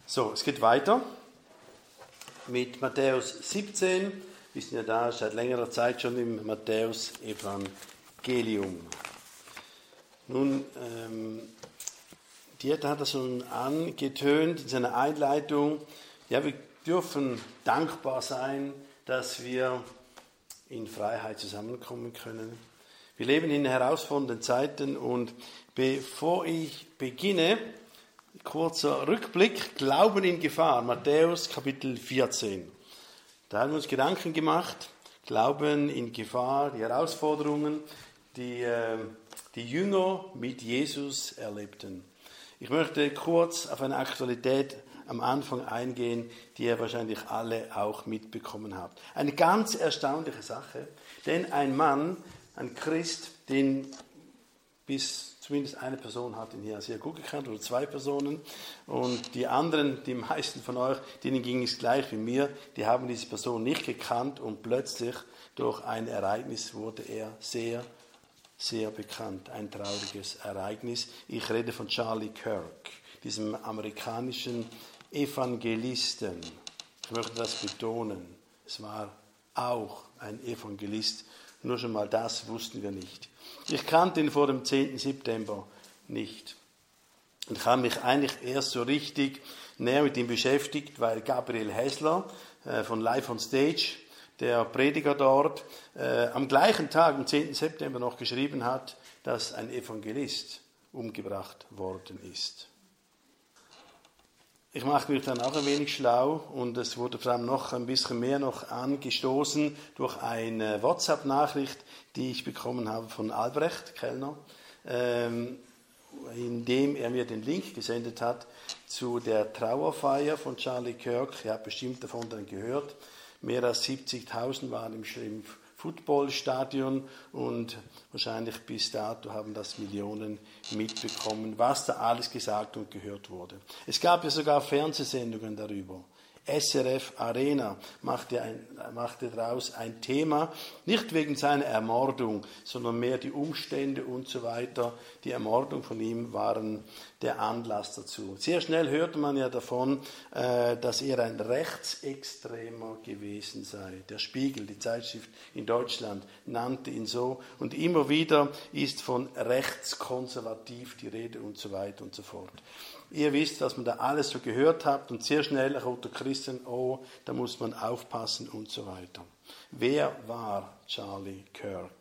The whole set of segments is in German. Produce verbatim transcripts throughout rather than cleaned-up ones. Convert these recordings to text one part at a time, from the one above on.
So, es geht weiter mit Matthäus siebzehn. Wir sind ja da seit längerer Zeit schon im Matthäus-Evangelium. Nun, ähm, Dieter hat das schon angetönt in seiner Einleitung. Ja, wir dürfen dankbar sein, dass wir in Freiheit zusammenkommen können. Wir leben in herausfordernden Zeiten und bevor ich beginne, kurzer Rückblick, Glauben in Gefahr, Matthäus Kapitel vierzehn. Da haben wir uns Gedanken gemacht, Glauben in Gefahr, die Herausforderungen, die äh, die Jünger mit Jesus erlebten. Ich möchte kurz auf eine Aktualität am Anfang eingehen, die ihr wahrscheinlich alle auch mitbekommen habt. Eine ganz erstaunliche Sache, denn ein Mann, ein Christ, den bis zumindest eine Person hat ihn hier sehr gut gekannt, oder zwei Personen. Und die anderen, die meisten von euch, denen ging es gleich wie mir, die haben diese Person nicht gekannt und plötzlich durch ein Ereignis wurde er sehr, sehr bekannt. Ein trauriges Ereignis. Ich rede von Charlie Kirk, diesem amerikanischen Evangelisten. Ich möchte das betonen. Es war auch ein Evangelist. Nur schon mal das wussten wir nicht. Ich kannte ihn vor dem zehnten September nicht. Und ich habe mich eigentlich erst so richtig näher mit ihm beschäftigt, weil Gabriel Hessler äh, von Live on Stage, der Prediger dort, äh, am gleichen Tag, am zehnten September, noch geschrieben hat, dass ein Evangelist umgebracht worden ist. Ich machte mich dann auch ein wenig schlau und es wurde vor allem noch ein bisschen mehr noch angestoßen durch eine WhatsApp-Nachricht, die ich bekommen habe von Albrecht Kellner, ähm, indem er mir den Link gesendet hat zu der Trauerfeier von Charlie Kirk. Ihr habt bestimmt davon dann gehört. Mehr als siebzigtausend waren im, im Footballstadion und wahrscheinlich bis dato haben das Millionen mitbekommen, was da alles gesagt und gehört wurde. Es gab ja sogar Fernsehsendungen darüber. S R F Arena machte, ein, machte daraus ein Thema, nicht wegen seiner Ermordung, sondern mehr die Umstände und so weiter. Die Ermordung von ihm waren der Anlass dazu. Sehr schnell hörte man ja davon, äh, dass er ein Rechtsextremer gewesen sei. Der Spiegel, die Zeitschrift in Deutschland, nannte ihn so. Und immer wieder ist von rechtskonservativ die Rede und so weiter und so fort. Ihr wisst, was man da alles so gehört habt und sehr schnell roter Christen, oh, da muss man aufpassen und so weiter. Wer war Charlie Kirk?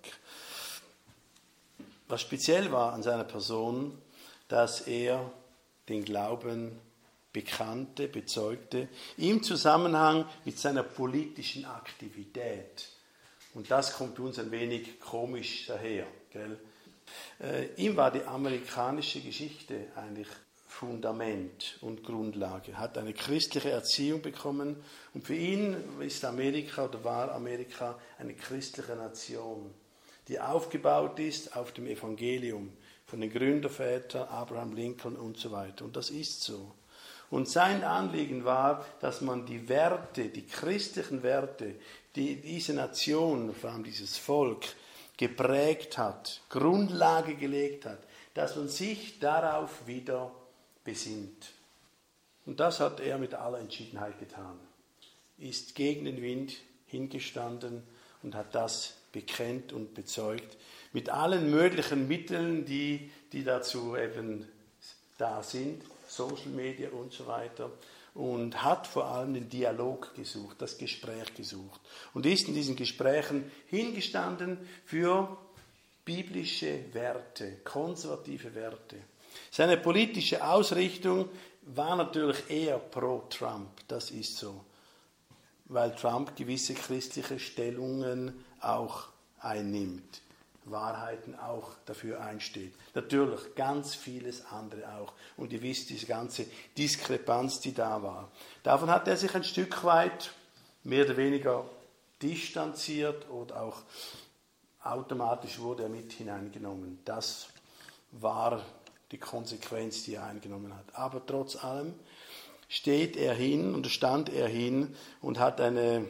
Was speziell war an seiner Person, dass er den Glauben bekannte, bezeugte, im Zusammenhang mit seiner politischen Aktivität. Und das kommt uns ein wenig komisch daher. Gell? Äh, ihm war die amerikanische Geschichte eigentlich Fundament und Grundlage. Er hat eine christliche Erziehung bekommen und für ihn ist Amerika oder war Amerika eine christliche Nation, die aufgebaut ist auf dem Evangelium von den Gründervätern, Abraham Lincoln und so weiter. Und das ist so. Und sein Anliegen war, dass man die Werte, die christlichen Werte, die diese Nation, vor allem dieses Volk, geprägt hat, Grundlage gelegt hat, dass man sich darauf wieder besinnt. Und das hat er mit aller Entschiedenheit getan. Ist gegen den Wind hingestanden und hat das bekennt und bezeugt. Mit allen möglichen Mitteln, die, die dazu eben da sind, Social Media und so weiter. Und hat vor allem den Dialog gesucht, das Gespräch gesucht. Und ist in diesen Gesprächen hingestanden für biblische Werte, konservative Werte. Seine politische Ausrichtung war natürlich eher pro Trump, das ist so, weil Trump gewisse christliche Stellungen auch einnimmt, Wahrheiten auch dafür einsteht. Natürlich ganz vieles andere auch. Und ihr wisst, diese ganze Diskrepanz, die da war. Davon hat er sich ein Stück weit mehr oder weniger distanziert oder auch automatisch wurde er mit hineingenommen. Das war die Konsequenz, die er eingenommen hat. Aber trotz allem steht er hin und stand er hin und hat eine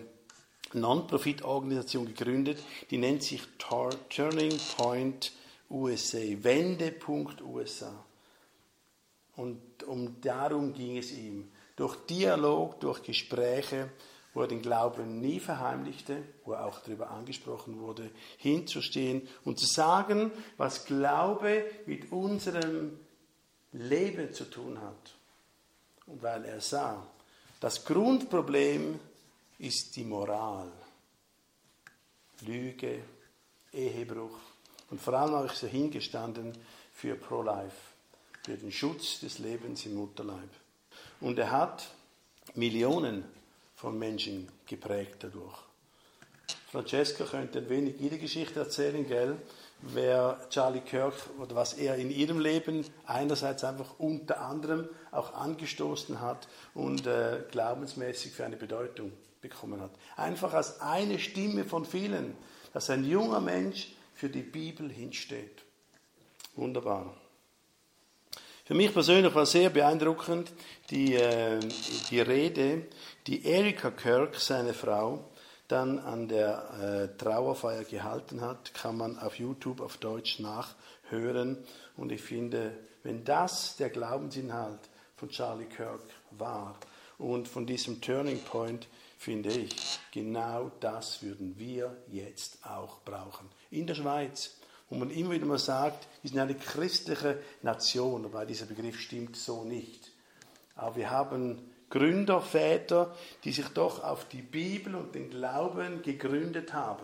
Non-Profit-Organisation gegründet, die nennt sich Turning Point U S A, Wendepunkt U S A. Und um darum ging es ihm, durch Dialog, durch Gespräche, wo er den Glauben nie verheimlichte, wo er auch darüber angesprochen wurde, hinzustehen und zu sagen, was Glaube mit unserem Leben zu tun hat. Und weil er sah, das Grundproblem ist die Moral. Lüge, Ehebruch. Und vor allem habe ich so hingestanden für Pro-Life, für den Schutz des Lebens im Mutterleib. Und er hat Millionen von Menschen geprägt dadurch. Francesca könnte ein wenig ihre Geschichte erzählen, gell? Wer Charlie Kirk oder was er in ihrem Leben einerseits einfach unter anderem auch angestoßen hat und äh, glaubensmäßig für eine Bedeutung bekommen hat. Einfach als eine Stimme von vielen, dass ein junger Mensch für die Bibel hinsteht. Wunderbar. Für mich persönlich war sehr beeindruckend die, äh, die Rede, die Erika Kirk, seine Frau, dann an der äh, Trauerfeier gehalten hat, kann man auf YouTube auf Deutsch nachhören. Und ich finde, wenn das der Glaubensinhalt von Charlie Kirk war und von diesem Turning Point, finde ich, genau das würden wir jetzt auch brauchen. In der Schweiz, wo man immer wieder mal sagt, wir sind eine christliche Nation, wobei dieser Begriff stimmt so nicht. Aber wir haben Gründerväter, die sich doch auf die Bibel und den Glauben gegründet haben.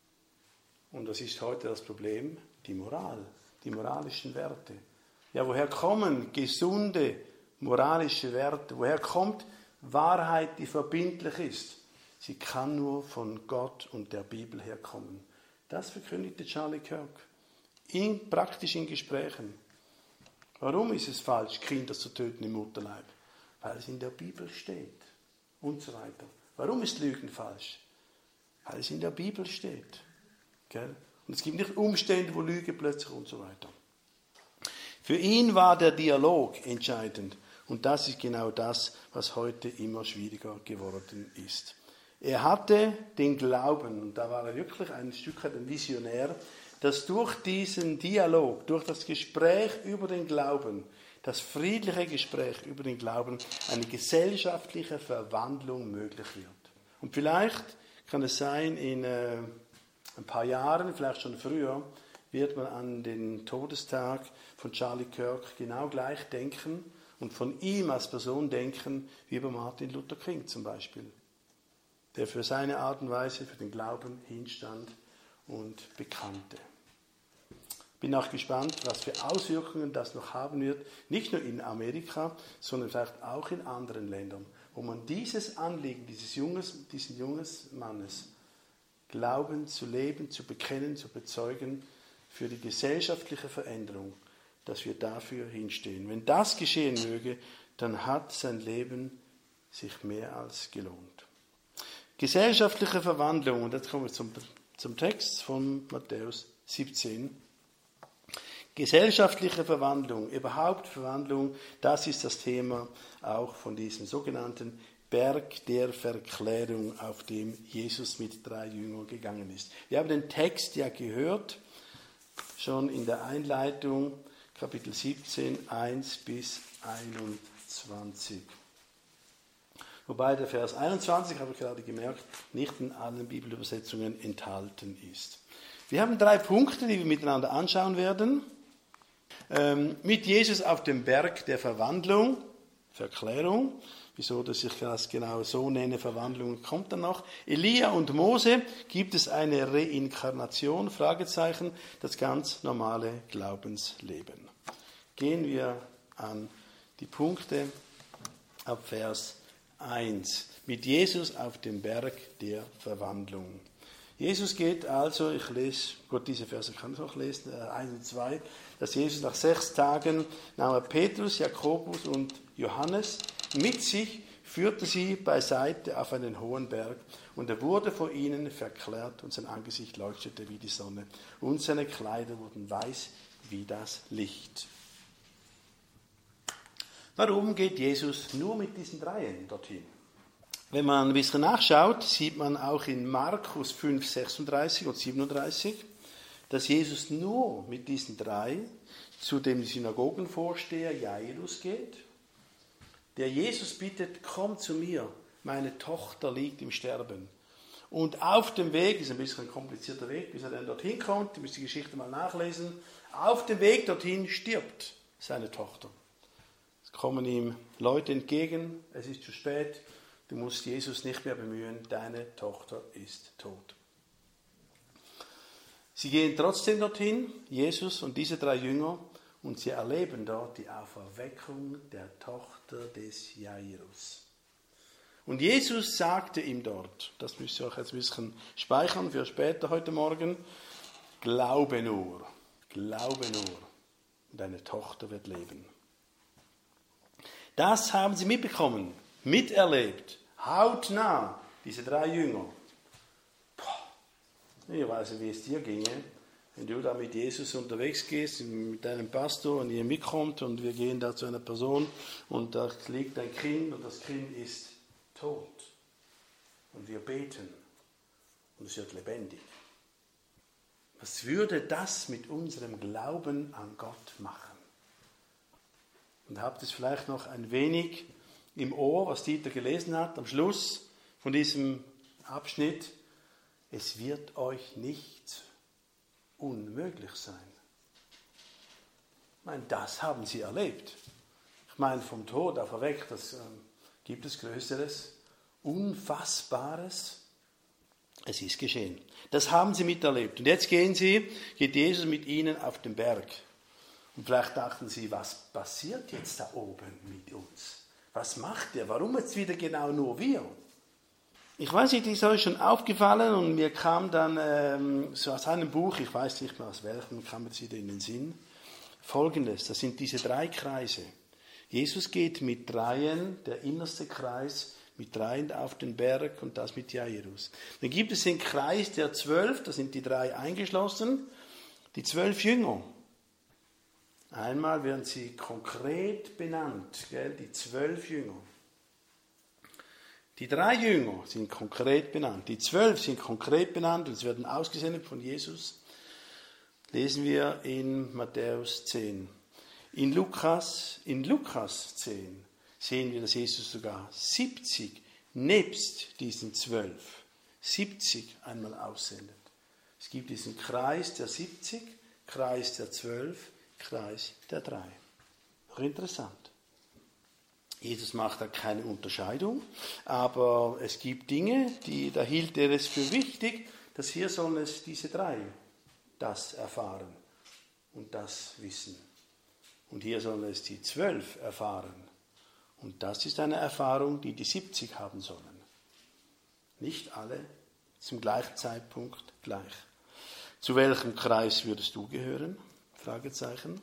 Und was ist heute das Problem? Die Moral, die moralischen Werte. Ja, woher kommen gesunde moralische Werte? Woher kommt Wahrheit, die verbindlich ist? Sie kann nur von Gott und der Bibel herkommen. Das verkündigte Charlie Kirk. In praktischen Gesprächen. Warum ist es falsch, Kinder zu töten im Mutterleib? Weil es in der Bibel steht und so weiter. Warum ist Lügen falsch? Weil es in der Bibel steht. Gell? Und es gibt nicht Umstände, wo Lüge plötzlich und so weiter. Für ihn war der Dialog entscheidend. Und das ist genau das, was heute immer schwieriger geworden ist. Er hatte den Glauben, und da war er wirklich ein Stück weit ein Visionär, dass durch diesen Dialog, durch das Gespräch über den Glauben, das friedliche Gespräch über den Glauben, eine gesellschaftliche Verwandlung möglich wird. Und vielleicht kann es sein, in äh, ein paar Jahren, vielleicht schon früher, wird man an den Todestag von Charlie Kirk genau gleich denken und von ihm als Person denken, wie über Martin Luther King zum Beispiel, der für seine Art und Weise, für den Glauben hinstand und bekannte. Bin auch gespannt, was für Auswirkungen das noch haben wird, nicht nur in Amerika, sondern vielleicht auch in anderen Ländern, wo man dieses Anliegen dieses Junges, dieses Junges Mannes, Glauben zu leben, zu bekennen, zu bezeugen, für die gesellschaftliche Veränderung, dass wir dafür hinstehen. Wenn das geschehen möge, dann hat sein Leben sich mehr als gelohnt. Gesellschaftliche Verwandlung, und jetzt kommen wir zum, zum Text von Matthäus siebzehn. Gesellschaftliche Verwandlung, überhaupt Verwandlung, das ist das Thema auch von diesem sogenannten Berg der Verklärung, auf dem Jesus mit drei Jüngern gegangen ist. Wir haben den Text ja gehört, schon in der Einleitung, Kapitel siebzehn, eins bis einundzwanzig. Wobei der Vers einundzwanzig, habe ich gerade gemerkt, nicht in allen Bibelübersetzungen enthalten ist. Wir haben drei Punkte, die wir miteinander anschauen werden. Ähm, mit Jesus auf dem Berg der Verwandlung, Verklärung. Wieso, dass ich das genau so nenne, Verwandlung, kommt dann noch. Elia und Mose, gibt es eine Reinkarnation, Fragezeichen, das ganz normale Glaubensleben. Gehen wir an die Punkte ab Vers eins. Mit Jesus auf dem Berg der Verwandlung. Jesus geht also, ich lese, Gott, diese Verse kann ich auch lesen, eins und zwei, dass Jesus nach sechs Tagen nahm er Petrus, Jakobus und Johannes mit sich, führte sie beiseite auf einen hohen Berg und er wurde vor ihnen verklärt und sein Angesicht leuchtete wie die Sonne und seine Kleider wurden weiß wie das Licht. Warum geht Jesus nur mit diesen Dreien dorthin? Wenn man ein bisschen nachschaut, sieht man auch in Markus fünf, sechsunddreißig und siebenunddreißig, dass Jesus nur mit diesen drei zu dem Synagogenvorsteher Jairus geht, der Jesus bittet, komm zu mir, meine Tochter liegt im Sterben. Und auf dem Weg, ist ein bisschen ein komplizierter Weg, bis er dann dorthin kommt, ihr müsst die Geschichte mal nachlesen, auf dem Weg dorthin stirbt seine Tochter. Es kommen ihm Leute entgegen, es ist zu spät, du musst Jesus nicht mehr bemühen, deine Tochter ist tot. Sie gehen trotzdem dorthin, Jesus und diese drei Jünger, und sie erleben dort die Auferweckung der Tochter des Jairus. Und Jesus sagte ihm dort, das müsst ihr euch jetzt ein bisschen speichern für später heute Morgen, glaube nur, glaube nur, deine Tochter wird leben. Das haben sie mitbekommen, miterlebt, hautnah, diese drei Jünger. Ich weiß nicht, wie es dir ginge, wenn du da mit Jesus unterwegs gehst, mit deinem Pastor und ihr mitkommt und wir gehen da zu einer Person und da liegt ein Kind und das Kind ist tot. Und wir beten und es wird lebendig. Was würde das mit unserem Glauben an Gott machen? Und habt es vielleicht noch ein wenig im Ohr, was Dieter gelesen hat am Schluss von diesem Abschnitt. Es wird euch nicht unmöglich sein. Ich meine, das haben sie erlebt. Ich meine, vom Tod auferweckt, das äh, gibt es Größeres, Unfassbares. Es ist geschehen. Das haben sie miterlebt. Und jetzt gehen sie, geht Jesus mit ihnen auf den Berg. Und vielleicht dachten sie, was passiert jetzt da oben mit uns? Was macht er? Warum jetzt wieder genau nur wir? Ich weiß nicht, ist euch schon aufgefallen und mir kam dann ähm, so aus einem Buch, ich weiß nicht mehr aus welchem, kam jetzt wieder in den Sinn, Folgendes, das sind diese drei Kreise. Jesus geht mit dreien, der innerste Kreis, mit dreien auf den Berg und das mit Jairus. Dann gibt es den Kreis der zwölf, da sind die drei eingeschlossen, die zwölf Jünger. Einmal werden sie konkret benannt, gell, die zwölf Jünger. Die drei Jünger sind konkret benannt, die zwölf sind konkret benannt und sie werden ausgesendet von Jesus. Lesen wir in Matthäus zehn. In Lukas, in Lukas zehn sehen wir, dass Jesus sogar siebzig nebst diesen zwölf, siebzig einmal aussendet. Es gibt diesen Kreis der siebzig, Kreis der zwölf, Kreis der drei. Noch interessant. Jesus macht da keine Unterscheidung, aber es gibt Dinge, die, da hielt er es für wichtig, dass hier sollen es diese drei das erfahren und das wissen. Und hier sollen es die zwölf erfahren. Und das ist eine Erfahrung, die die siebzig haben sollen. Nicht alle zum gleichen Zeitpunkt gleich. Zu welchem Kreis würdest du gehören? Fragezeichen.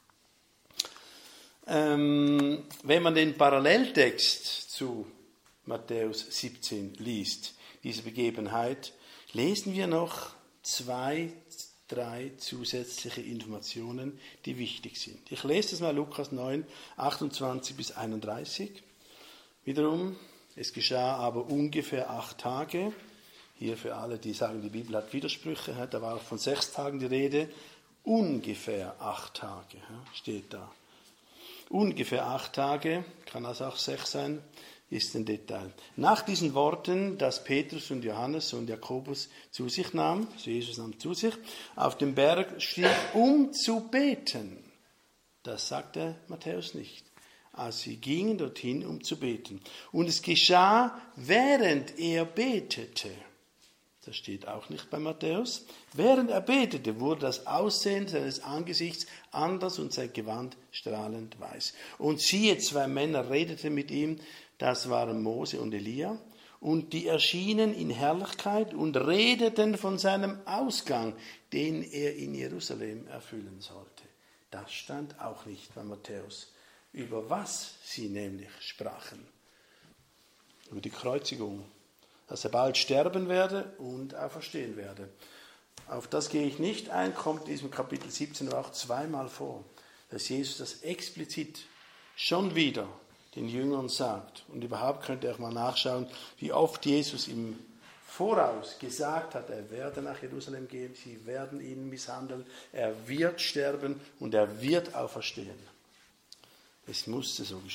Ähm, wenn man den Paralleltext zu Matthäus siebzehn liest, diese Begebenheit, lesen wir noch zwei, drei zusätzliche Informationen, die wichtig sind. Ich lese das mal, Lukas neun, achtundzwanzig bis einunddreißig. Wiederum, es geschah aber ungefähr acht Tage. Hier für alle, die sagen, die Bibel hat Widersprüche, da war auch von sechs Tagen die Rede. Ungefähr acht Tage steht da. Ungefähr acht Tage, kann das auch sechs sein, ist ein Detail. Nach diesen Worten, dass Petrus und Johannes und Jakobus zu sich nahmen, also Jesus nahm zu sich, auf dem Berg stieg, um zu beten. Das sagte Matthäus nicht. Also sie gingen dorthin, um zu beten. Und es geschah, während er betete. Das steht auch nicht bei Matthäus. Während er betete, wurde das Aussehen seines Angesichts anders und sein Gewand strahlend weiß. Und siehe, zwei Männer redeten mit ihm, das waren Mose und Elia, und die erschienen in Herrlichkeit und redeten von seinem Ausgang, den er in Jerusalem erfüllen sollte. Das stand auch nicht bei Matthäus. Über was sie nämlich sprachen? Über die Kreuzigung. Dass er bald sterben werde und auferstehen werde. Auf das gehe ich nicht ein, kommt in diesem Kapitel siebzehn auch zweimal vor, dass Jesus das explizit schon wieder den Jüngern sagt. Und überhaupt könnt ihr auch mal nachschauen, wie oft Jesus im Voraus gesagt hat, er werde nach Jerusalem gehen, sie werden ihn misshandeln, er wird sterben und er wird auferstehen. Es musste so geschehen.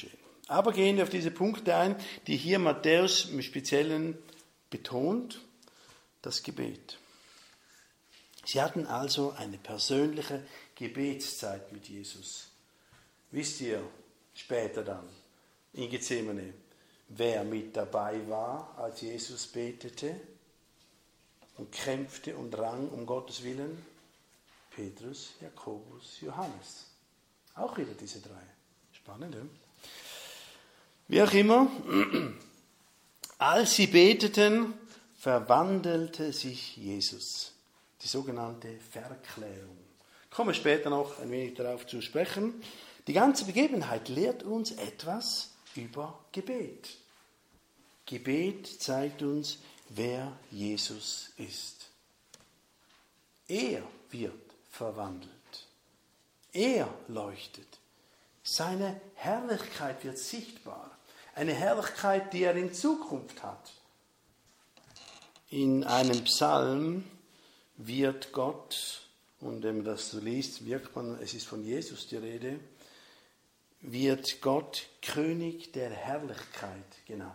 Aber gehen wir auf diese Punkte ein, die hier Matthäus im Speziellen betont, das Gebet. Sie hatten also eine persönliche Gebetszeit mit Jesus. Wisst ihr später dann in Gethsemane, wer mit dabei war, als Jesus betete und kämpfte und rang um Gottes Willen? Petrus, Jakobus, Johannes. Auch wieder diese drei. Spannend, ja? Wie auch immer, als sie beteten, verwandelte sich Jesus. Die sogenannte Verklärung. Ich komme später noch ein wenig darauf zu sprechen. Die ganze Begebenheit lehrt uns etwas über Gebet. Gebet zeigt uns, wer Jesus ist. Er wird verwandelt. Er leuchtet. Seine Herrlichkeit wird sichtbar. Eine Herrlichkeit, die er in Zukunft hat. In einem Psalm wird Gott, und wenn man das so liest, wirkt man, es ist von Jesus die Rede, wird Gott König der Herrlichkeit genannt.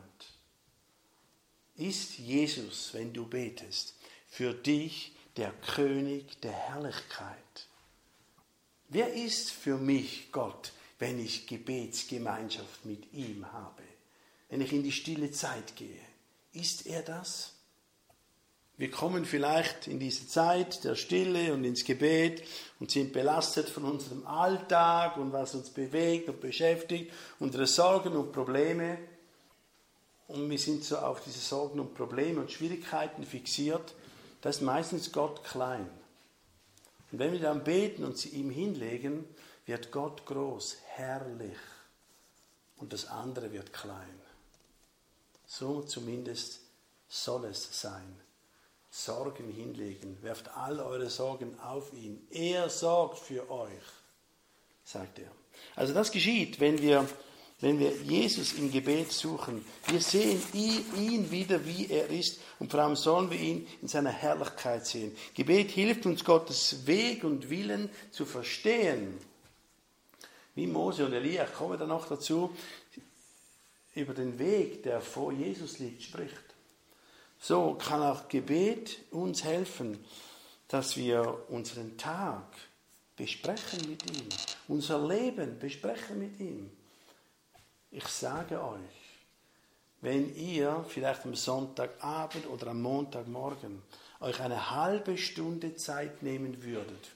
Ist Jesus, wenn du betest, für dich der König der Herrlichkeit? Wer ist für mich Gott, wenn ich Gebetsgemeinschaft mit ihm habe? Wenn ich in die stille Zeit gehe, ist er das? Wir kommen vielleicht in diese Zeit der Stille und ins Gebet und sind belastet von unserem Alltag und was uns bewegt und beschäftigt, unsere Sorgen und Probleme. Und wir sind so auf diese Sorgen und Probleme und Schwierigkeiten fixiert. Da ist meistens Gott klein. Und wenn wir dann beten und sie ihm hinlegen, wird Gott groß, herrlich. Und das andere wird klein. So zumindest soll es sein. Sorgen hinlegen. Werft all eure Sorgen auf ihn. Er sorgt für euch, sagt er. Also das geschieht, wenn wir, wenn wir Jesus im Gebet suchen. Wir sehen ihn wieder, wie er ist. Und vor allem sollen wir ihn in seiner Herrlichkeit sehen. Gebet hilft uns, Gottes Weg und Willen zu verstehen. Wie Mose und Elia, ich komme dann noch dazu, über den Weg, der vor Jesus liegt, spricht. So kann auch Gebet uns helfen, dass wir unseren Tag besprechen mit ihm, unser Leben besprechen mit ihm. Ich sage euch, wenn ihr vielleicht am Sonntagabend oder am Montagmorgen euch eine halbe Stunde Zeit nehmen würdet,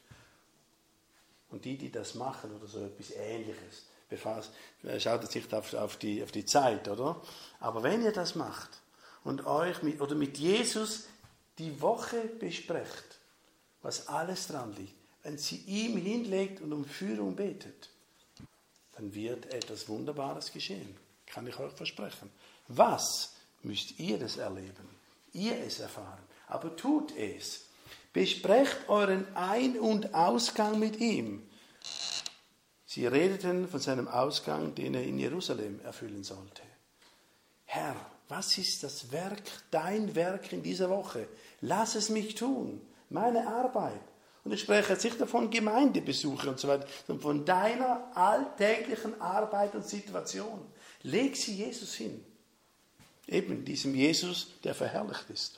und die, die das machen oder so etwas Ähnliches, befasst, schaut jetzt nicht auf, auf, die, auf die Zeit, oder? Aber wenn ihr das macht, und euch mit, oder mit Jesus die Woche besprecht, was alles dran liegt, wenn sie ihm hinlegt und um Führung betet, dann wird etwas Wunderbares geschehen. Kann ich euch versprechen. Was müsst ihr es erleben? Ihr es erfahren. Aber tut es. Besprecht euren Ein- und Ausgang mit ihm. Sie redeten von seinem Ausgang, den er in Jerusalem erfüllen sollte. Herr, was ist das Werk, dein Werk in dieser Woche? Lass es mich tun, meine Arbeit. Und ich spreche jetzt nicht davon Gemeindebesuche und so weiter, sondern von deiner alltäglichen Arbeit und Situation. Leg sie Jesus hin. Eben diesem Jesus, der verherrlicht ist.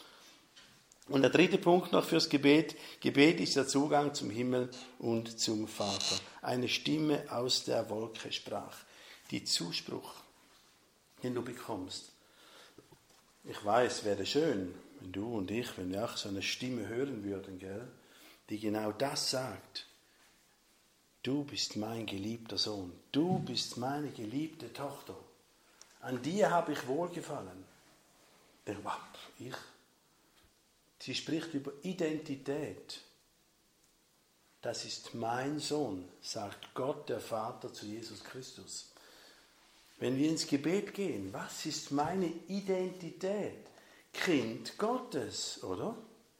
Und der dritte Punkt noch fürs Gebet. Gebet ist der Zugang zum Himmel und zum Vater. Eine Stimme aus der Wolke sprach. Die Zuspruch, den du bekommst. Ich weiß, wäre schön, wenn du und ich, wenn wir auch so eine Stimme hören würden, gell, die genau das sagt. Du bist mein geliebter Sohn. Du bist meine geliebte Tochter. An dir habe ich wohlgefallen. Ich. Sie spricht über Identität. Das ist mein Sohn, sagt Gott, der Vater, zu Jesus Christus. Wenn wir ins Gebet gehen, was ist meine Identität? Kind Gottes, oder?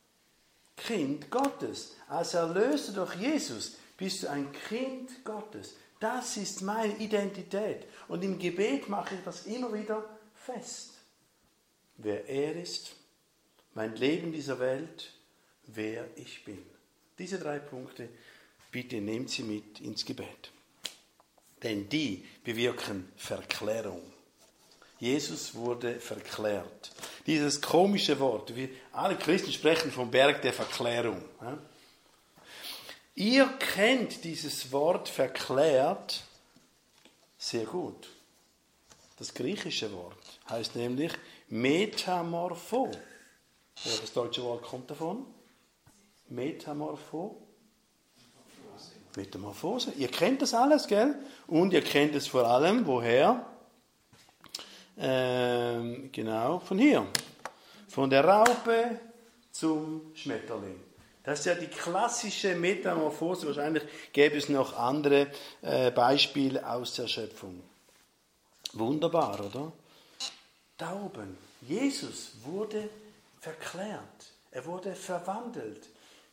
Kind Gottes. Als Erlöser durch Jesus bist du ein Kind Gottes. Das ist meine Identität. Und im Gebet mache ich das immer wieder fest. Wer er ist, mein Leben in dieser Welt, wer ich bin. Diese drei Punkte, bitte nehmt sie mit ins Gebet. denn die bewirken Verklärung. Jesus wurde verklärt. Dieses komische Wort, wir alle Christen sprechen vom Berg der Verklärung. Ihr kennt dieses Wort verklärt sehr gut. Das griechische Wort heißt nämlich Metamorpho. Ja, das deutsche Wort kommt davon. Metamorpho. Metamorphose. Ihr kennt das alles, gell? Und ihr kennt es vor allem, woher? Ähm, genau, von hier. Von der Raupe zum Schmetterling. Das ist ja die klassische Metamorphose. Wahrscheinlich gäbe es noch andere äh, Beispiele aus der Schöpfung. Wunderbar, oder? Da oben. Jesus wurde verklärt. Er wurde verwandelt.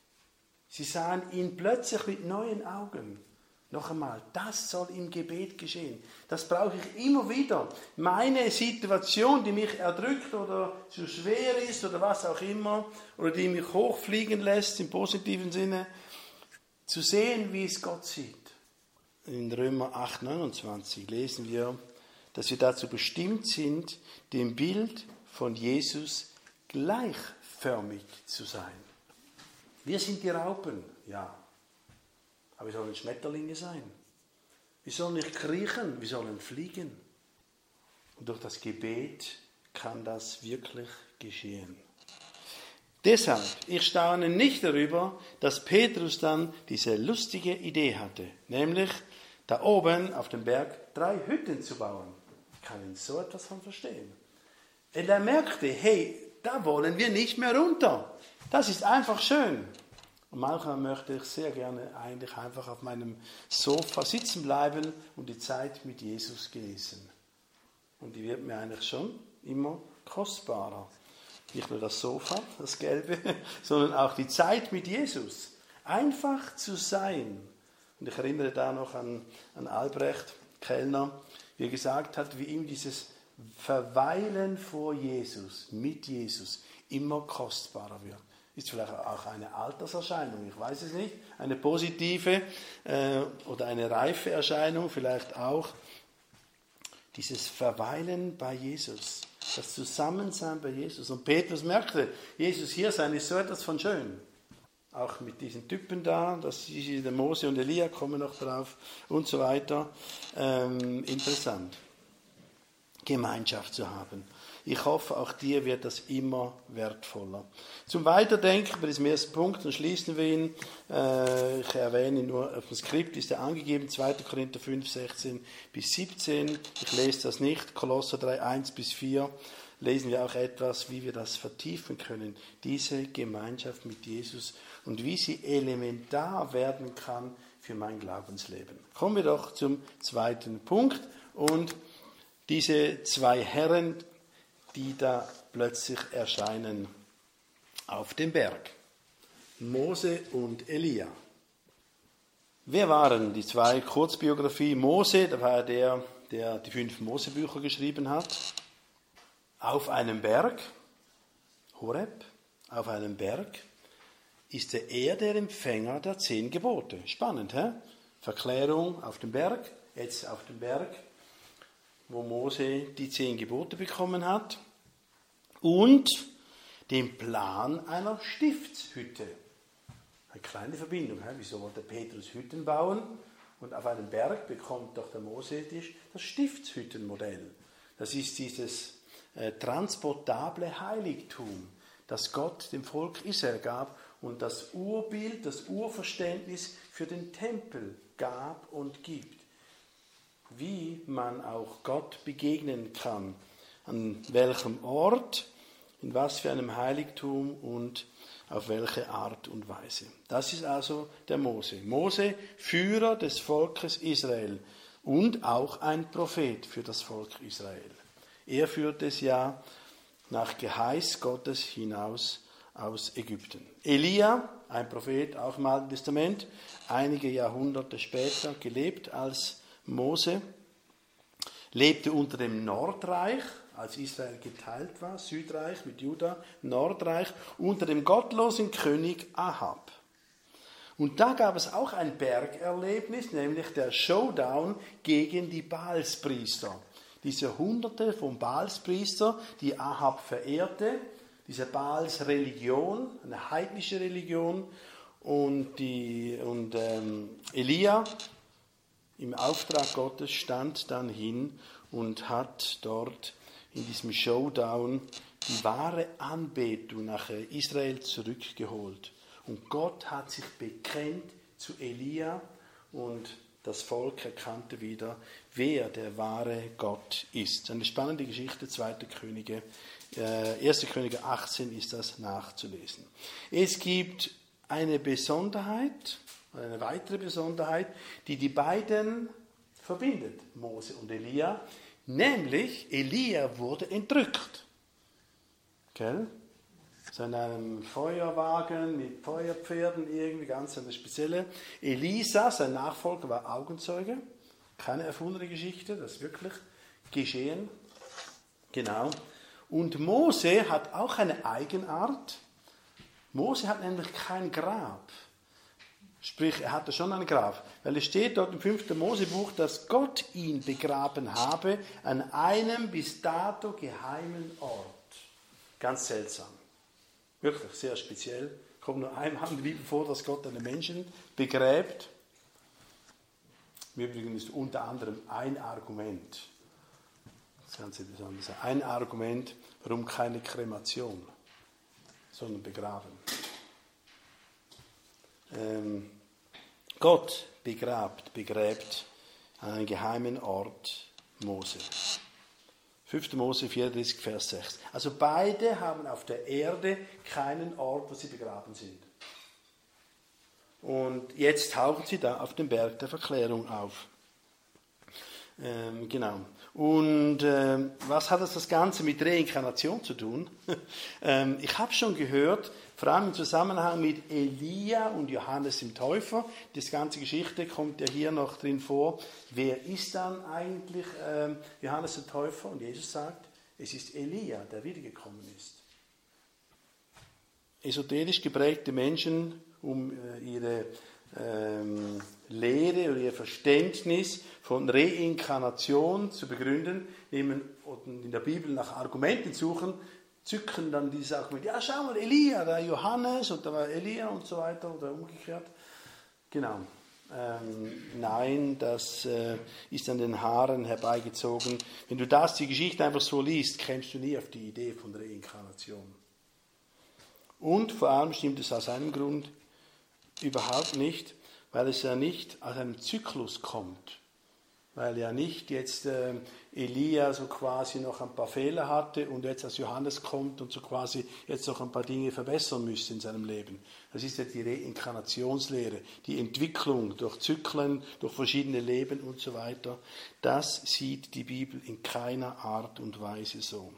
Sie sahen ihn plötzlich mit neuen Augen. Noch einmal, das soll im Gebet geschehen. Das brauche ich immer wieder. Meine Situation, die mich erdrückt oder zu schwer ist oder was auch immer, oder die mich hochfliegen lässt im positiven Sinne, zu sehen, wie es Gott sieht. In Römer acht, neunundzwanzig lesen wir, dass wir dazu bestimmt sind, dem Bild von Jesus gleichförmig zu sein. Wir sind die Raupen, ja. Aber wir sollen Schmetterlinge sein. Wir sollen nicht kriechen, wir sollen fliegen. Und durch das Gebet kann das wirklich geschehen. Deshalb, ich staune nicht darüber, dass Petrus dann diese lustige Idee hatte, nämlich da oben auf dem Berg drei Hütten zu bauen. Ich kann ihn so etwas von verstehen. Und er merkte, hey, da wollen wir nicht mehr runter. Das ist einfach schön. Und manchmal möchte ich sehr gerne eigentlich einfach auf meinem Sofa sitzen bleiben und die Zeit mit Jesus genießen. Und die wird mir eigentlich schon immer kostbarer. Nicht nur das Sofa, das Gelbe, sondern auch die Zeit mit Jesus. Einfach zu sein. Und ich erinnere da noch an, an Albrecht Kellner, wie er gesagt hat, wie ihm dieses Verweilen vor Jesus, mit Jesus, immer kostbarer wird. Ist vielleicht auch eine Alterserscheinung, ich weiß es nicht, eine positive äh, oder eine reife Erscheinung, vielleicht auch dieses Verweilen bei Jesus, das Zusammensein bei Jesus. Und Petrus merkte, Jesus hier sein ist so etwas von schön. Auch mit diesen Typen da, das ist der Mose und Elia, kommen noch drauf und so weiter. Ähm, interessant, Gemeinschaft zu haben. Ich hoffe, auch dir wird das immer wertvoller. Zum Weiterdenken bei diesem ersten Punkt, dann schließen wir ihn. Äh, ich erwähne ihn nur, auf dem Skript ist er angegeben, zweiter Korinther fünf, sechzehn bis siebzehn. Ich lese das nicht. Kolosser drei, eins bis vier. Lesen wir auch etwas, wie wir das vertiefen können, diese Gemeinschaft mit Jesus und wie sie elementar werden kann für mein Glaubensleben. Kommen wir doch zum zweiten Punkt und diese zwei Herren, die da plötzlich erscheinen auf dem Berg. Mose und Elia. Wer waren die zwei? Kurzbiografie. Mose, da war der, der die fünf Mosebücher geschrieben hat. Auf einem Berg, Horeb, auf einem Berg, ist er der Empfänger der zehn Gebote. Spannend, hä? Verklärung auf dem Berg, jetzt auf dem Berg, wo Mose die zehn Gebote bekommen hat, und den Plan einer Stiftshütte. Eine kleine Verbindung. He? Wieso wollte Petrus Hütten bauen? Und auf einem Berg bekommt doch der Mose das Stiftshüttenmodell. Das ist dieses äh, transportable Heiligtum, das Gott dem Volk Israel gab und das Urbild, das Urverständnis für den Tempel gab und gibt. Wie man auch Gott begegnen kann, an welchem Ort, in was für einem Heiligtum und auf welche Art und Weise. Das ist also der Mose. Mose, Führer des Volkes Israel und auch ein Prophet für das Volk Israel. Er führt es ja nach Geheiß Gottes hinaus aus Ägypten. Elia, ein Prophet, auch im Alten Testament, einige Jahrhunderte später gelebt als Mose, lebte unter dem Nordreich, als Israel geteilt war, Südreich mit Juda, Nordreich, unter dem gottlosen König Ahab. Und da gab es auch ein Bergerlebnis, nämlich der Showdown gegen die Baalspriester. Diese Hunderte von Baalspriester, die Ahab verehrte, diese Baals-Religion, eine heidnische Religion, und, die, und ähm, Elia im Auftrag Gottes stand dann hin und hat dort in diesem Showdown die wahre Anbetung nach Israel zurückgeholt. Und Gott hat sich bekennt zu Elia und das Volk erkannte wieder, wer der wahre Gott ist. Eine spannende Geschichte, zweite Könige, äh, erste Könige achtzehn ist das nachzulesen. Es gibt eine Besonderheit, eine weitere Besonderheit, die die beiden verbindet, Mose und Elia, nämlich Elia wurde entrückt. Gell? So in einem Feuerwagen mit Feuerpferden, irgendwie ganz eine spezielle. Elisa, sein Nachfolger, war Augenzeuge. Keine erfundene Geschichte, das ist wirklich geschehen. Genau. Und Mose hat auch eine Eigenart. Mose hat nämlich kein Grab. Sprich, er hatte schon ein Grab. Weil es steht dort im fünften Mosebuch, dass Gott ihn begraben habe an einem bis dato geheimen Ort. Ganz seltsam. Wirklich sehr speziell. Kommt nur einmal in der Bibel vor, dass Gott einen Menschen begräbt. Im Übrigen ist unter anderem ein Argument, das Ganze besonders, ein Argument, warum keine Kremation, sondern begraben. Ähm, Gott begrabt, begräbt an einem geheimen Ort Mose. fünfter Mose vierunddreißig, Vers sechs. Also beide haben auf der Erde keinen Ort, wo sie begraben sind. Und jetzt tauchen sie da auf dem Berg der Verklärung auf. Ähm, genau. Und ähm, was hat das, das Ganze mit Reinkarnation zu tun? ähm, ich habe schon gehört, vor allem im Zusammenhang mit Elia und Johannes dem Täufer, die ganze Geschichte kommt ja hier noch drin vor. Wer ist dann eigentlich ähm, Johannes der Täufer? Und Jesus sagt, es ist Elia, der wiedergekommen ist. Esoterisch geprägte Menschen, um äh, ihre ähm, Lehre oder ihr Verständnis von Reinkarnation zu begründen, nehmen und in der Bibel nach Argumenten suchen, zücken dann dieses Argument. Ja, schau mal, Elia, da Johannes und da war Elia und so weiter oder umgekehrt. Genau. Ähm, nein, das äh, ist an den Haaren herbeigezogen. Wenn du das, die Geschichte einfach so liest, kommst du nie auf die Idee von Reinkarnation. Und vor allem stimmt es aus einem Grund überhaupt nicht, weil es ja nicht aus einem Zyklus kommt. Weil ja nicht jetzt äh, Elia so quasi noch ein paar Fehler hatte und jetzt als Johannes kommt und so quasi jetzt noch ein paar Dinge verbessern müsste in seinem Leben. Das ist ja die Reinkarnationslehre, die Entwicklung durch Zyklen, durch verschiedene Leben und so weiter. Das sieht die Bibel in keiner Art und Weise so.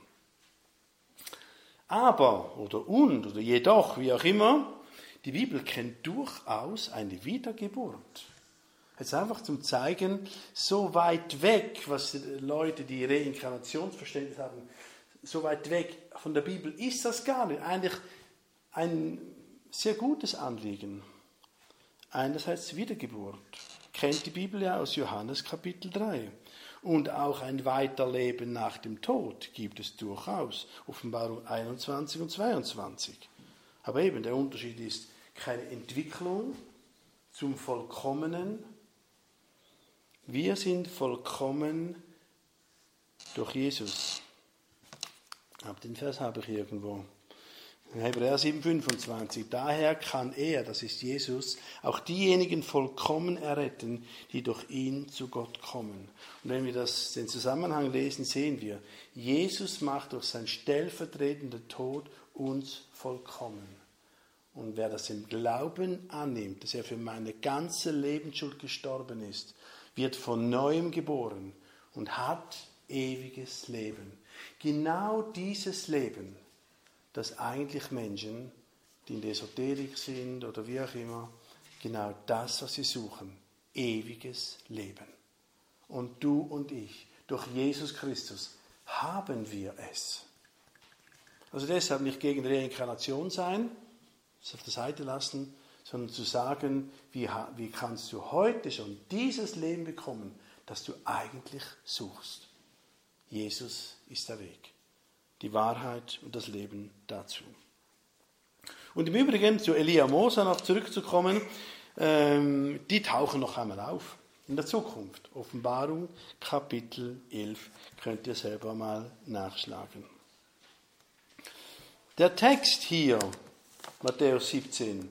Aber, oder und, oder jedoch, wie auch immer, die Bibel kennt durchaus eine Wiedergeburt. Jetzt einfach zum Zeigen, so weit weg, was Leute, die Reinkarnationsverständnis haben, so weit weg von der Bibel ist das gar nicht. Eigentlich ein sehr gutes Anliegen. Einerseits Wiedergeburt. Kennt die Bibel ja aus Johannes Kapitel drei. Und auch ein Weiterleben nach dem Tod gibt es durchaus. Offenbarung einundzwanzig und zweiundzwanzig. Aber eben, der Unterschied ist keine Entwicklung zum Vollkommenen. Wir sind vollkommen durch Jesus. Aber den Vers habe ich irgendwo. In Hebräer sieben, fünfundzwanzig. Daher kann er, das ist Jesus, auch diejenigen vollkommen erretten, die durch ihn zu Gott kommen. Und wenn wir das, den Zusammenhang lesen, sehen wir, Jesus macht durch sein stellvertretender Tod uns vollkommen. Und wer das im Glauben annimmt, dass er für meine ganze Lebensschuld gestorben ist, wird von Neuem geboren und hat ewiges Leben. Genau dieses Leben, das eigentlich Menschen, die in der Esoterik sind oder wie auch immer, genau das, was sie suchen, ewiges Leben. Und du und ich, durch Jesus Christus, haben wir es. Also deshalb nicht gegen Reinkarnation sein, das auf der Seite lassen, sondern zu sagen, wie, wie kannst du heute schon dieses Leben bekommen, das du eigentlich suchst. Jesus ist der Weg, die Wahrheit und das Leben dazu. Und im Übrigen zu Elia und Mose noch zurückzukommen, ähm, die tauchen noch einmal auf in der Zukunft. Offenbarung, Kapitel elf, könnt ihr selber mal nachschlagen. Der Text hier, Matthäus siebzehn,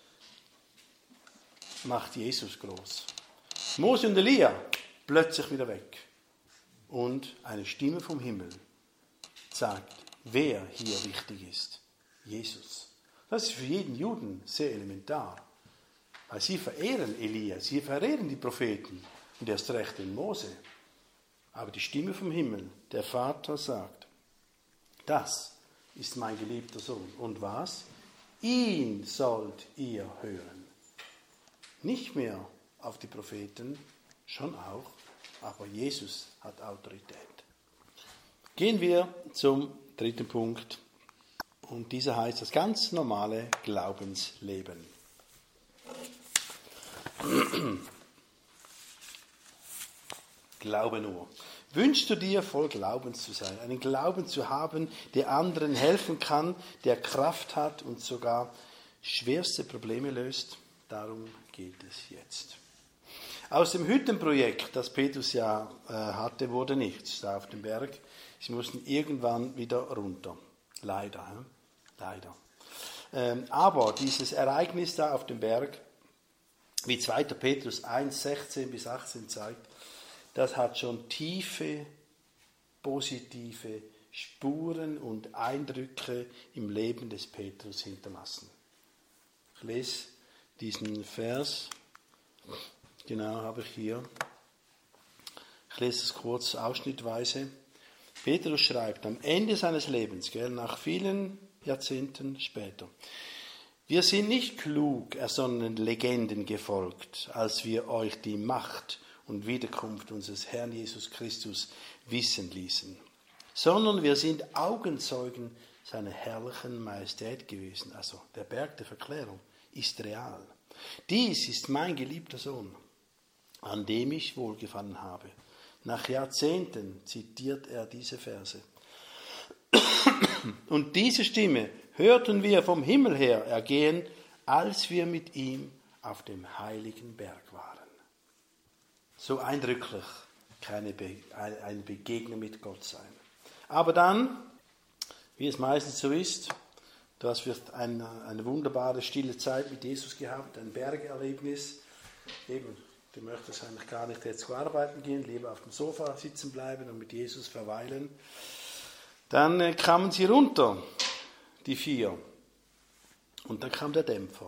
macht Jesus groß. Mose und Elia plötzlich wieder weg. Und eine Stimme vom Himmel sagt, wer hier wichtig ist. Jesus. Das ist für jeden Juden sehr elementar. Weil sie verehren Elia, sie verehren die Propheten und erst recht den Mose. Aber die Stimme vom Himmel, der Vater sagt, das ist mein geliebter Sohn. Und was? Ihn sollt ihr hören. Nicht mehr auf die Propheten, schon auch, aber Jesus hat Autorität. Gehen wir zum dritten Punkt. Und dieser heißt das ganz normale Glaubensleben. Glaube nur. Wünschst du dir, voll Glaubens zu sein, einen Glauben zu haben, der anderen helfen kann, der Kraft hat und sogar schwerste Probleme löst? Darum geht es jetzt. Aus dem Hüttenprojekt, das Petrus ja äh, hatte, wurde nichts da auf dem Berg. Sie mussten irgendwann wieder runter. Leider. He? Leider. Ähm, aber dieses Ereignis da auf dem Berg, wie zweiter Petrus eins, sechzehn bis achtzehn zeigt, das hat schon tiefe, positive Spuren und Eindrücke im Leben des Petrus hinterlassen. Ich lese diesen Vers, genau habe ich hier. Ich lese es kurz ausschnittweise. Petrus schreibt am Ende seines Lebens, gell, nach vielen Jahrzehnten später, wir sind nicht klug ersonnenen Legenden gefolgt, als wir euch die Macht und Wiederkunft unseres Herrn Jesus Christus wissen ließen, sondern wir sind Augenzeugen seiner herrlichen Majestät gewesen. Also der Berg der Verklärung ist real. Dies ist mein geliebter Sohn, an dem ich wohlgefallen habe. Nach Jahrzehnten zitiert er diese Verse. Und diese Stimme hörten wir vom Himmel her ergehen, als wir mit ihm auf dem heiligen Berg waren. So eindrücklich keine Be- eine Begegnung mit Gott sein. Aber dann, wie es meistens so ist, du hast eine, eine wunderbare stille Zeit mit Jesus gehabt, ein Bergerlebnis. Eben, du möchtest eigentlich gar nicht jetzt arbeiten gehen, lieber auf dem Sofa sitzen bleiben und mit Jesus verweilen. Dann äh, kamen sie runter, die vier. Und dann kam der Dämpfer.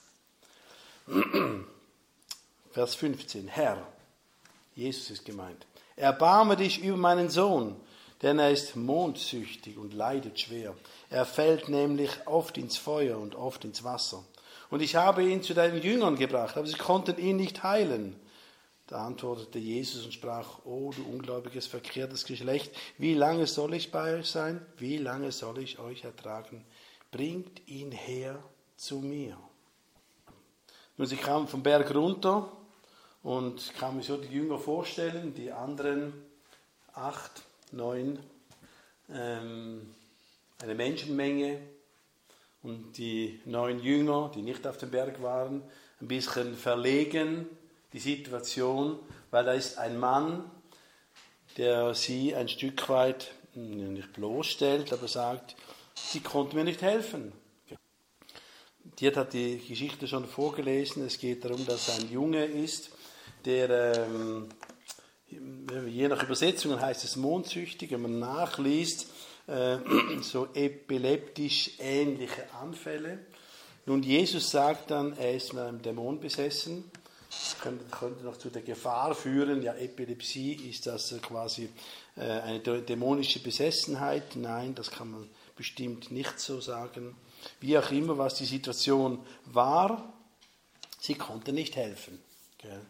Vers fünfzehn. Herr, Jesus ist gemeint, erbarme dich über meinen Sohn, denn er ist mondsüchtig und leidet schwer. Er fällt nämlich oft ins Feuer und oft ins Wasser. Und ich habe ihn zu deinen Jüngern gebracht, aber sie konnten ihn nicht heilen. Da antwortete Jesus und sprach, o du ungläubiges, verkehrtes Geschlecht, wie lange soll ich bei euch sein? Wie lange soll ich euch ertragen? Bringt ihn her zu mir. Nun, sie kamen vom Berg runter und kann mir so die Jünger vorstellen, die anderen acht, neun, ähm, eine Menschenmenge und die neun Jünger, die nicht auf dem Berg waren, ein bisschen verlegen, die Situation, weil da ist ein Mann, der sie ein Stück weit nicht bloßstellt, aber sagt, sie konnten mir nicht helfen. Diet hat die Geschichte schon vorgelesen. Es geht darum, dass ein Junge ist, der, ähm, je nach Übersetzungen heißt es mondsüchtig, wenn man nachliest, äh, so epileptisch ähnliche Anfälle. Nun, Jesus sagt dann, er ist mit einem Dämon besessen. Das könnte, könnte noch zu der Gefahr führen, ja, Epilepsie, ist das quasi äh, eine dämonische Besessenheit? Nein, das kann man bestimmt nicht so sagen. Wie auch immer, was die Situation war, sie konnte nicht helfen. Gell?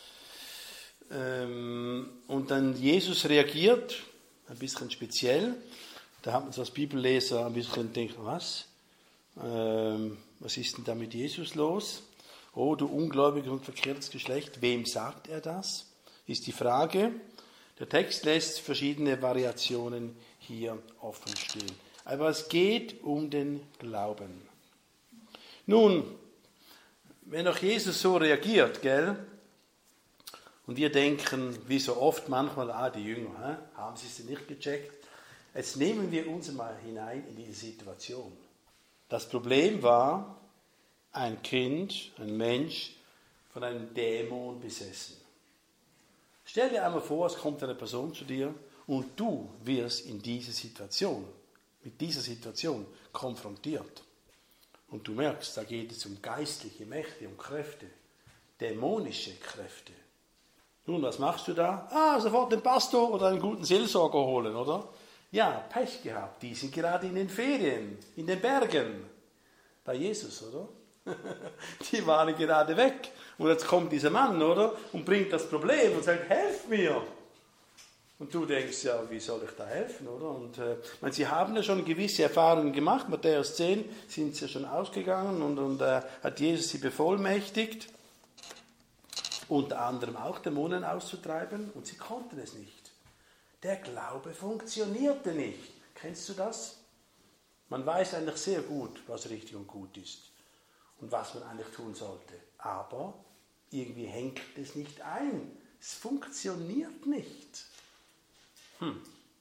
Ähm, und dann Jesus reagiert, ein bisschen speziell. Da hat man so als Bibelleser ein bisschen gedacht, was? Ähm, was ist denn da mit Jesus los? oh du ungläubiges und verkehrtes Geschlecht, wem sagt er das? Ist die Frage. Der Text lässt verschiedene Variationen hier offen stehen. Aber es geht um den Glauben. Nun, wenn auch Jesus so reagiert, gell? Und wir denken, wie so oft manchmal, ah, die Jünger, hä? Haben sie es denn nicht gecheckt? Jetzt nehmen wir uns mal hinein in diese Situation. Das Problem war, ein Kind, ein Mensch, von einem Dämon besessen. Stell dir einmal vor, es kommt eine Person zu dir und du wirst in diese Situation, mit dieser Situation konfrontiert. Und du merkst, da geht es um geistliche Mächte, um Kräfte, dämonische Kräfte. Nun, was machst du da? Ah, sofort den Pastor oder einen guten Seelsorger holen, oder? Ja, Pech gehabt, die sind gerade in den Ferien, in den Bergen. Bei Jesus, oder? Die waren gerade weg. Und jetzt kommt dieser Mann, oder? Und bringt das Problem und sagt, helf mir. Und du denkst, ja, wie soll ich da helfen, oder? Und äh, meine, sie haben ja schon gewisse Erfahrungen gemacht. Matthäus zehn sind sie ja schon ausgegangen und, und äh, hat Jesus sie bevollmächtigt, unter anderem auch Dämonen auszutreiben. Und sie konnten es nicht. Der Glaube funktionierte nicht. Kennst du das? Man weiß eigentlich sehr gut, was richtig und gut ist und was man eigentlich tun sollte. Aber irgendwie hängt es nicht ein. Es funktioniert nicht. Hm.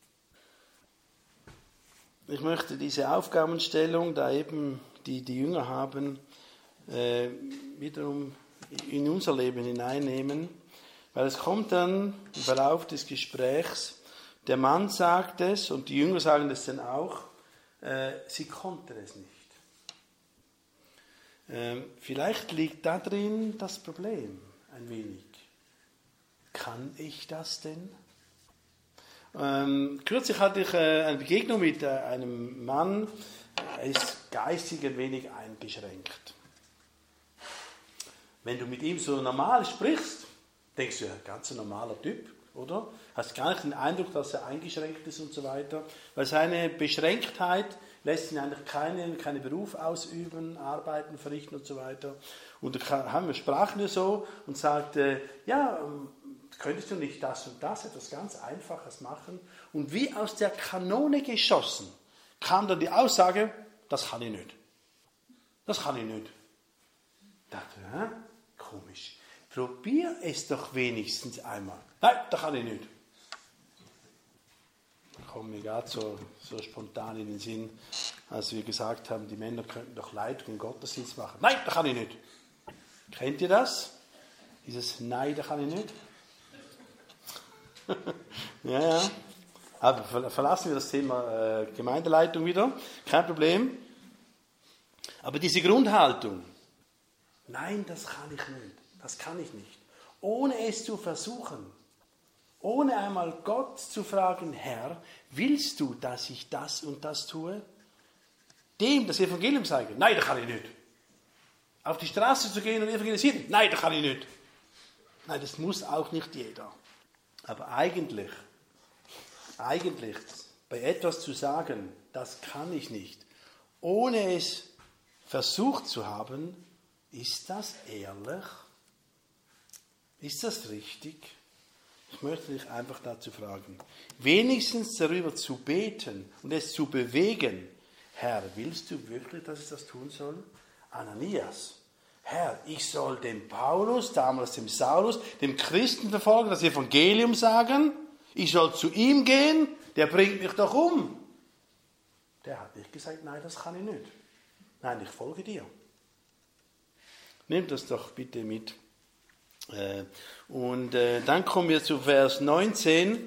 Ich möchte diese Aufgabenstellung, da eben die, die Jünger haben, äh, wiederum in unser Leben hineinnehmen, weil es kommt dann im Verlauf des Gesprächs, der Mann sagt es und die Jünger sagen das dann auch, äh, sie konnten es nicht. Ähm, vielleicht liegt da drin das Problem ein wenig. Kann ich das denn? Ähm, kürzlich hatte ich äh, eine Begegnung mit äh, einem Mann, er ist geistig ein wenig eingeschränkt. Wenn du mit ihm so normal sprichst, denkst du, ja, ein ganz normaler Typ, oder? Hast gar nicht den Eindruck, dass er eingeschränkt ist und so weiter. Weil seine Beschränktheit lässt ihn eigentlich keinen keine Beruf ausüben, arbeiten, verrichten und so weiter. Und da haben wir sprachen wir so und sagte, ja, könntest du nicht das und das, etwas ganz Einfaches machen? Und wie aus der Kanone geschossen kam dann die Aussage, das kann ich nicht. Das kann ich nicht. Ich dachte, hä? Komisch. Probier es doch wenigstens einmal. Nein, das kann ich nicht. Da kommt mir gerade so, so spontan in den Sinn, als wir gesagt haben, die Männer könnten doch Leitung im Gottesdienst machen. Nein, das kann ich nicht. Kennt ihr das? Dieses Nein, das kann ich nicht. ja, ja. Aber verlassen wir das Thema äh, Gemeindeleitung wieder. Kein Problem. Aber diese Grundhaltung, nein, das kann ich nicht. Das kann ich nicht. Ohne es zu versuchen. Ohne einmal Gott zu fragen, Herr, willst du, dass ich das und das tue? Dem das Evangelium sagen? Nein, das kann ich nicht. Auf die Straße zu gehen und evangelisieren? Nein, das kann ich nicht. Nein, das muss auch nicht jeder. Aber eigentlich, eigentlich bei etwas zu sagen, das kann ich nicht, ohne es versucht zu haben, ist das ehrlich? Ist das richtig? Ich möchte dich einfach dazu fragen, wenigstens darüber zu beten und es zu bewegen. Herr, willst du wirklich, dass ich das tun soll? Ananias, Herr, ich soll dem Paulus, damals dem Saulus, dem Christenverfolger das Evangelium sagen? Ich soll zu ihm gehen? Der bringt mich doch um. Der hat nicht gesagt, nein, das kann ich nicht. Nein, ich folge dir. Nimm das doch bitte mit. Und dann kommen wir zu Vers neunzehn.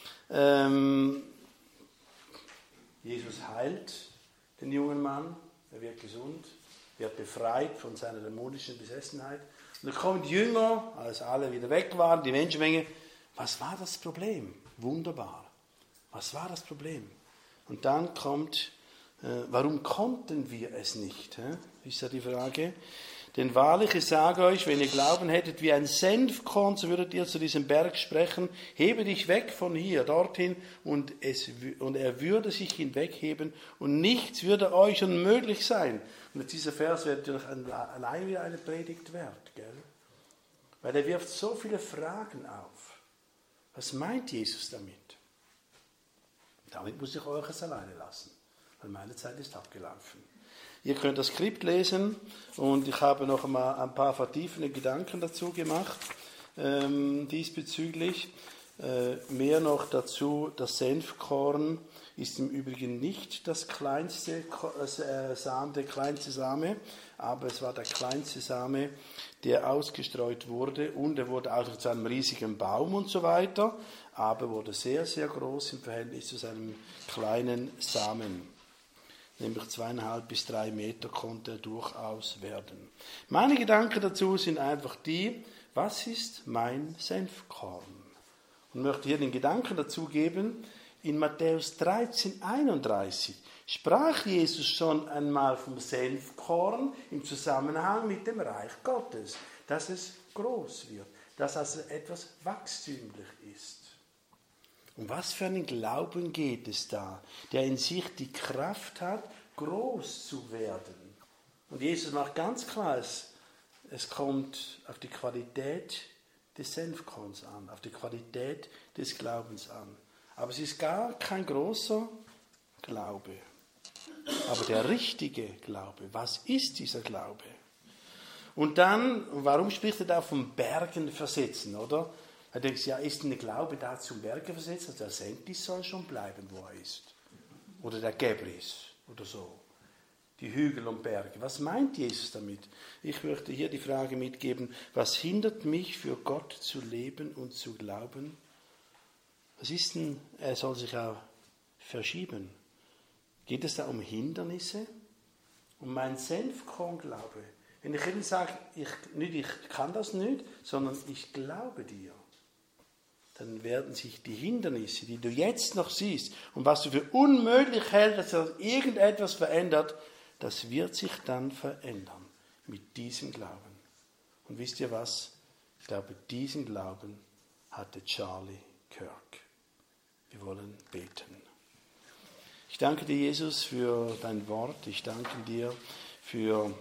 Jesus heilt den jungen Mann, er wird gesund, wird befreit von seiner dämonischen Besessenheit. Und dann kommen die Jünger, als alle wieder weg waren, die Menschenmenge. Was war das Problem? Wunderbar. Was war das Problem? Und dann kommt, äh, warum konnten wir es nicht? Hä? Ist ja die Frage. Denn wahrlich, ich sage euch, wenn ihr Glauben hättet wie ein Senfkorn, so würdet ihr zu diesem Berg sprechen, hebe dich weg von hier, dorthin, und, es, und er würde sich hinwegheben, und nichts würde euch unmöglich sein. Und dieser Vers wäre natürlich allein wieder eine Predigt wert, gell? Weil er wirft so viele Fragen auf. Was meint Jesus damit? Damit muss ich euch es alleine lassen, weil meine Zeit ist abgelaufen. Ihr könnt das Skript lesen und ich habe noch einmal ein paar vertiefende Gedanken dazu gemacht, ähm, diesbezüglich. Äh, mehr noch dazu, das Senfkorn ist im Übrigen nicht das kleinste äh, Same, der kleinste Same, aber es war der kleinste Same, der ausgestreut wurde, und er wurde auch zu einem riesigen Baum und so weiter, aber wurde sehr, sehr groß im Verhältnis zu seinem kleinen Samen. Nämlich zweieinhalb bis drei Meter konnte er durchaus werden. Meine Gedanken dazu sind einfach die, was ist mein Senfkorn? Und ich möchte hier den Gedanken dazu geben, in Matthäus dreizehn, einunddreißig sprach Jesus schon einmal vom Senfkorn im Zusammenhang mit dem Reich Gottes, dass es groß wird, dass also etwas wachstümlich ist. Um was für einen Glauben geht es da, der in sich die Kraft hat, groß zu werden? Und Jesus macht ganz klar, es, es kommt auf die Qualität des Senfkorns an, auf die Qualität des Glaubens an. Aber es ist gar kein großer Glaube. Aber der richtige Glaube, was ist dieser Glaube? Und dann, warum spricht er da vom Bergen versetzen, oder? Er denkt, ja, ist ein Glaube da zum Berge versetzt? Also der Sentis soll schon bleiben, wo er ist. Oder der Gebris oder so. Die Hügel und Berge. Was meint Jesus damit? Ich möchte hier die Frage mitgeben, was hindert mich, für Gott zu leben und zu glauben? Was ist denn, er soll sich auch verschieben? Geht es da um Hindernisse? Um meinen Senfkorn-Glaube? Wenn ich eben sage, ich, nicht ich kann das nicht, sondern ich glaube dir, dann werden sich die Hindernisse, die du jetzt noch siehst und was du für unmöglich hältst, dass irgendetwas verändert, das wird sich dann verändern mit diesem Glauben. Und wisst ihr was? Ich glaube, diesen Glauben hatte Charlie Kirk. Wir wollen beten. Ich danke dir, Jesus, für dein Wort. Ich danke dir für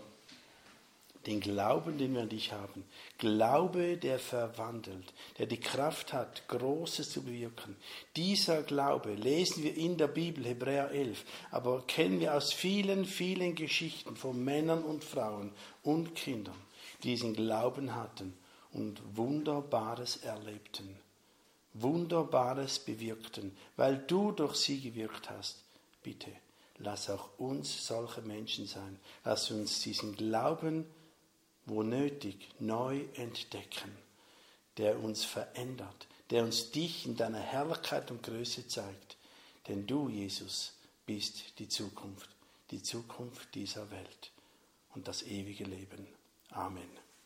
den Glauben, den wir an dich haben. Glaube, der verwandelt, der die Kraft hat, Großes zu bewirken. Dieser Glaube lesen wir in der Bibel, Hebräer elf, aber kennen wir aus vielen, vielen Geschichten von Männern und Frauen und Kindern, die diesen Glauben hatten und Wunderbares erlebten, Wunderbares bewirkten, weil du durch sie gewirkt hast. Bitte, lass auch uns solche Menschen sein. Lass uns diesen Glauben, wo nötig, neu entdecken, der uns verändert, der uns dich in deiner Herrlichkeit und Größe zeigt. Denn du, Jesus, bist die Zukunft, die Zukunft dieser Welt und das ewige Leben. Amen.